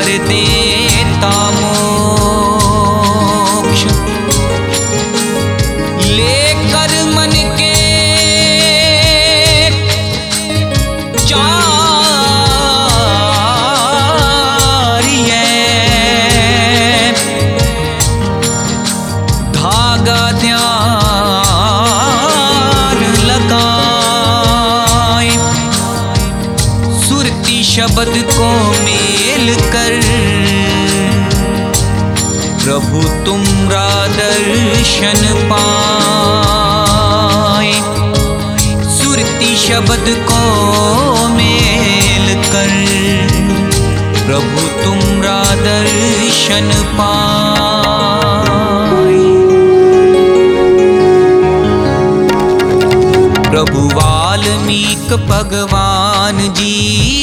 कर देता मोक्ष। लेकर मन के चारिये धागा ध्यान लगाए, सुरती शब्द को मेल कर प्रभु तुमरा दर्शन पाए। सुरती शब्द को मेल कर प्रभु तुमरा दर्शन पाए। प्रभु वाल्मीक भगवान जी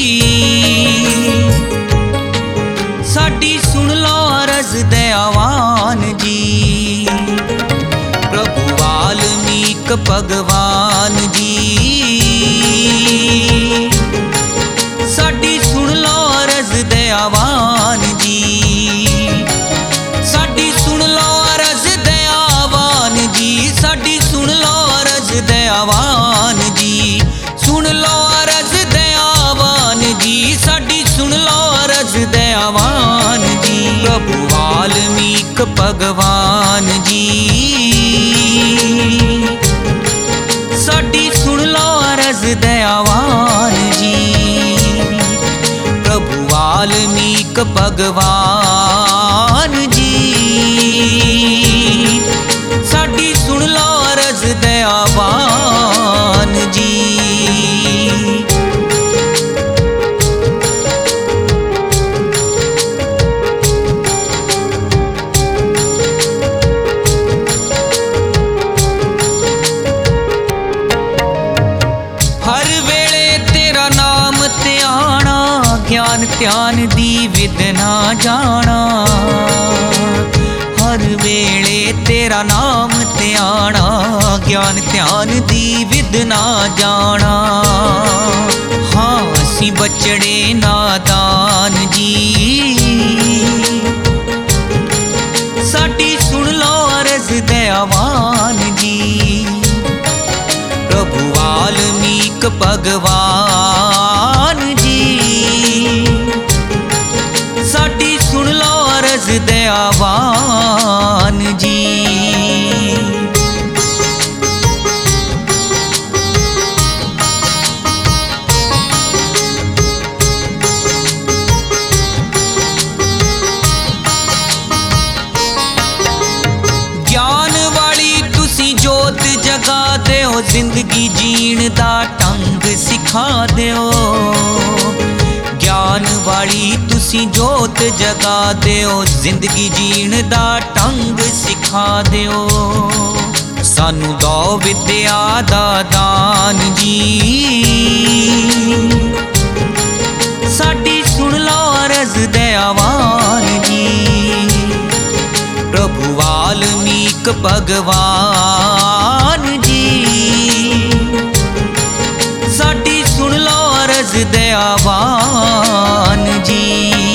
साडी सुन लो अरज दयावान जी। प्रभु वाल्मीक भगवान जी साडी सुन लो अरज दयावान जी। साडी सुन लो अरज दयावान जी। साडी सुन लो अरज दयावान जी। सुन लो अरज दयावान जी। साडी सुन लो अरज दयावान जी। प्रभु वाल्मीक भगवान जी साडी सुन लो अरज दयावान जी। प्रभु वाल्मीक भगवान जी साडी सुन लो अरज दयावान जी। ज्ञान ध्यान दी विदना जाना, हर वेले तेरा नाम ध्याना। ज्ञान ध्यान दी विदना जाना, हाँ असी बचड़े नादान जी। साडी सुन लो अरज दयावान जी। प्रभु वाल्मीक भगवान जी साडी सुन लो अरज दयावान जी। ज्ञान वाली तुसी जोत जगा देओ, जिंदगी जीण दा ढंग सिखा देओ। ज्ञान वाली तुसी जोत जगा देओ, जिंदगी जीण दा ढंग सिखा देओ। सानू दो विद्या दा दान जी। साडी सुन लो अरज दयावान जी। प्रभु वाल्मीक भगवान जी साडी सुन लो अरज दयावान जी।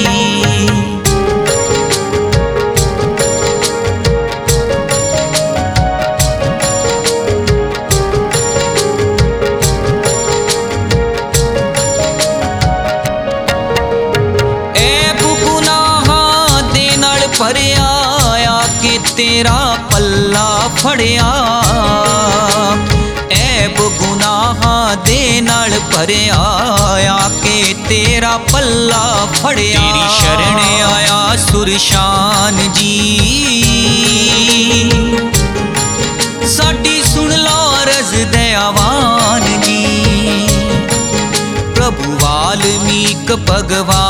ऐब गुनाहां दे नाल भरिया के तेरा पल्ला फड़िया। ऐब गुनाहां दे नाल भरिया के तेरा पल्ला फड़िया। तेरी शरण आया सुरशान जी। साडी सुन लो अरज दयावान जी। प्रभु वाल्मीक भगवान